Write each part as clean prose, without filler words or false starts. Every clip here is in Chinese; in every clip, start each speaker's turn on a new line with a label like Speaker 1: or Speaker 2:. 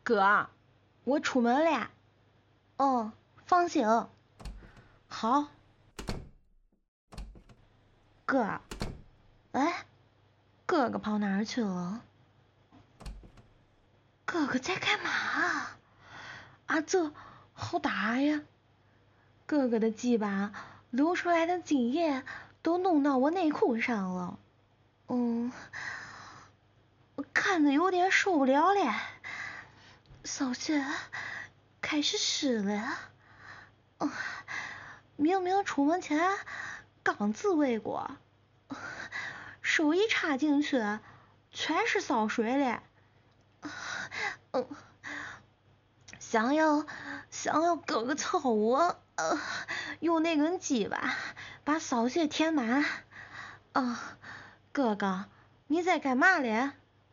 Speaker 1: 哥，我出门了。
Speaker 2: 哦，放心。
Speaker 1: 好。哥，
Speaker 2: 哎，
Speaker 1: 哥哥跑哪儿去了？
Speaker 2: 哥哥在干嘛？
Speaker 1: 啊，这好大呀！哥哥的鸡巴流出来的精液都弄到我内裤上了。
Speaker 2: 我看着有点受不了了。小雪开始湿了。明明出门前刚自慰过，手一插进去全是骚水了。想要哥哥操我，用那根鸡巴把骚穴填满。哥哥，你在干嘛嘞？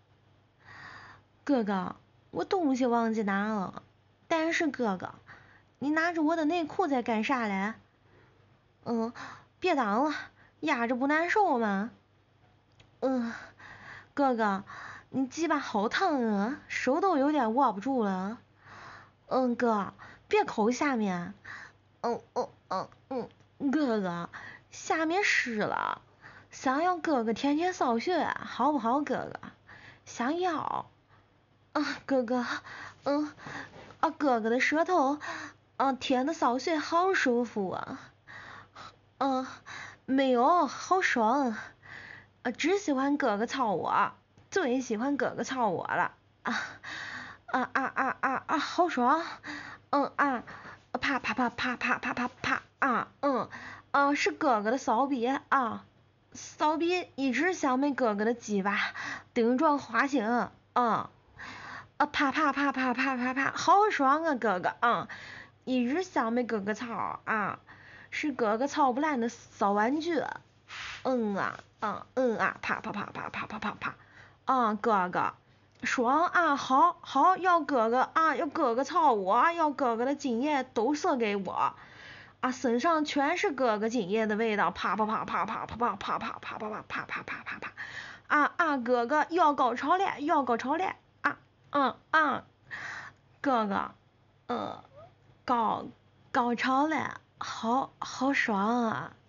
Speaker 1: 哥哥，我东西忘记拿了。但是哥哥，你拿着我的内裤在干啥嘞？
Speaker 2: 别挡了，压着不难受吗？
Speaker 1: 哥哥，你鸡巴好烫啊，手都有点握不住了。
Speaker 2: 哥，别抠下面。
Speaker 1: 哥哥，下面湿了，想要哥哥天天扫穴，好不好？哥哥，想要。
Speaker 2: 哥哥，哥哥的舌头，舔的扫穴好舒服啊。没有，好爽。只喜欢哥哥操我，最喜欢哥哥操我了。好爽。啪啪啪啪啪啪啪啪。是哥哥的骚逼啊，骚逼一直想被哥哥的鸡巴顶撞花心。啪啪啪啪啪啪啪，好爽啊哥哥啊！一直想被哥哥操啊，是哥哥操不烂的骚玩具。啪啪啪啪啪啪啪啪。哥哥爽啊，好要哥哥啊，要哥哥操我，要哥哥的精液都射给我啊，身上全是哥哥精液的味道。啪啪啪啪啪啪啪啪啪啪啪啪啪啪啪啪。哥哥要高潮了，要高潮了。哥哥，高潮了，好爽啊！